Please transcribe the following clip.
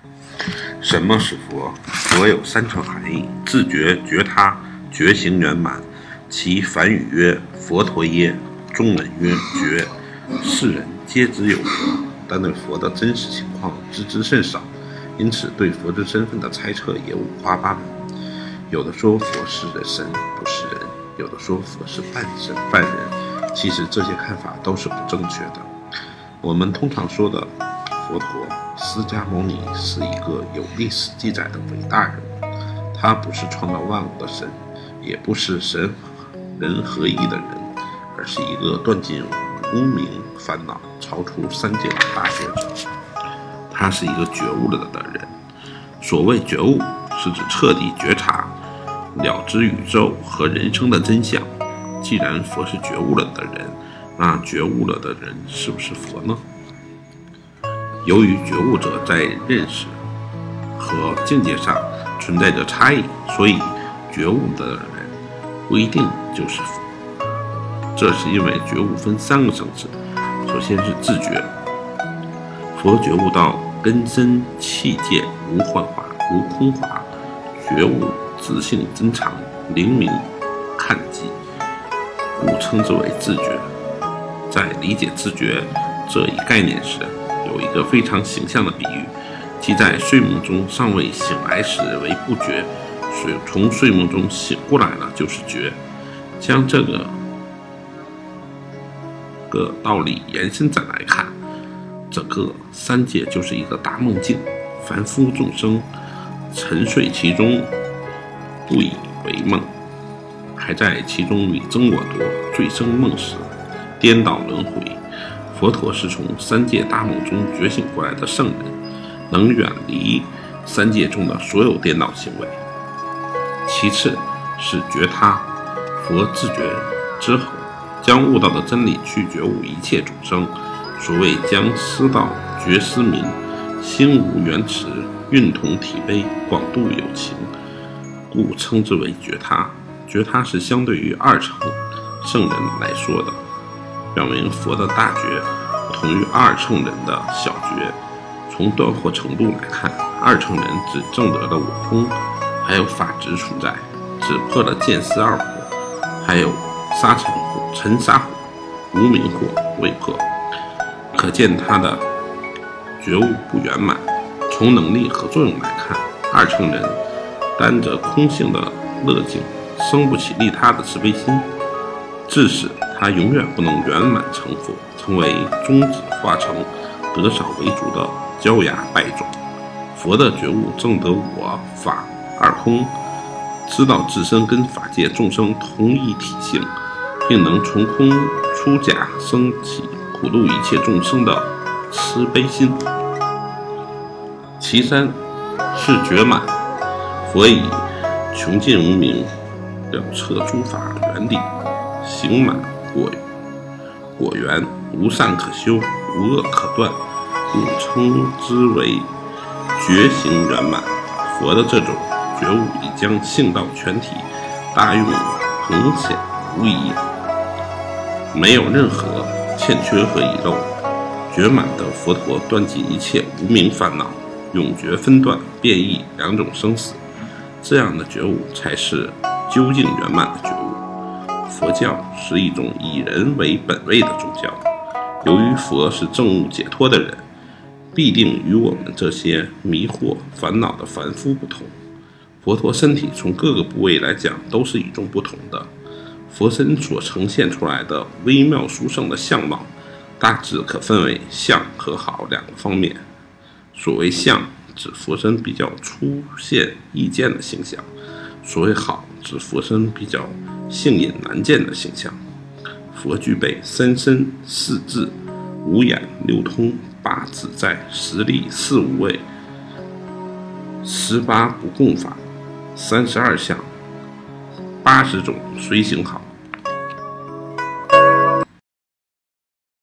什么是佛？佛有三层含义：自觉、觉他、觉行圆满。其梵语曰：佛陀耶。中文曰觉。世人皆知有佛，但对佛的真实情况知甚少，因此对佛之身份的猜测也五花八门。有的说佛是神不是人，有的说佛是半神半人，其实这些看法都是不正确的。我们通常说的佛陀释迦牟尼是一个有历史记载的伟大人物，他不是创造万物的神，也不是神人合一的人，而是一个断尽无明烦恼、超出三界的大觉者。他是一个觉悟了的人。所谓觉悟，是指彻底觉察、了知宇宙和人生的真相。既然佛是觉悟了的人，那觉悟了的人是不是佛呢？由于觉悟者在认识和境界上存在着差异，所以觉悟的人不一定就是佛。这是因为觉悟分三个层次，首先是自觉。佛觉悟到根深器界无幻化无空华，觉悟自性真常，灵明看机，故称之为自觉。在理解自觉这一概念时，有一个非常形象的比喻，即在睡梦中尚未醒来时为不觉，从睡梦中醒过来了就是觉。将这个道理延伸展来看，整个三界就是一个大梦境，凡夫众生沉睡其中，不以为梦，还在其中你争我夺，醉生梦死，颠倒轮回。佛陀是从三界大梦中觉醒过来的圣人，能远离三界中的所有颠倒行为。其次是觉他，佛自觉之后，将悟道的真理去觉悟一切众生。所谓将师道觉师民，心无缘池，运同体悲，广度有情，故称之为觉他。觉他是相对于二乘圣人来说的，表明佛的大觉不同于二乘人的小觉。从断惑程度来看，二乘人只证得了我空，还有法执存在，只破了见思二惑，还有沙尘沙惑、无明惑未破，可见他的觉悟不圆满。从能力和作用来看，二乘人担着空性的乐境，生不起利他的慈悲心，致使他永远不能圆满成佛，成为终止化成得少为主的焦芽败种。佛的觉悟证得我法二空，知道自身跟法界众生同一体性，并能从空出假，升起普度一切众生的慈悲心。其三是觉满。佛以穷尽无明，了彻诸法原理，行满果园，无善可修，无恶可断，故称之为觉行圆满。佛的这种觉悟已将性道全体大用横显无疑，没有任何欠缺和遗漏。觉满的佛陀断尽一切无明烦恼，永绝分段变异两种生死，这样的觉悟才是究竟圆满的觉悟。佛教是一种以人为本位的宗教，由于佛是证悟解脱的人，必定与我们这些迷惑烦恼的凡夫不同。佛陀身体从各个部位来讲都是与众不同的，佛身所呈现出来的微妙殊胜的相貌，大致可分为相和好两个方面。所谓相，指佛身比较出现易见的形象；所谓好，指佛身比较性隐难见的形象。佛具备三身四智、五眼六通、八自在、十力四无畏、18不共法、32相、80种随行好。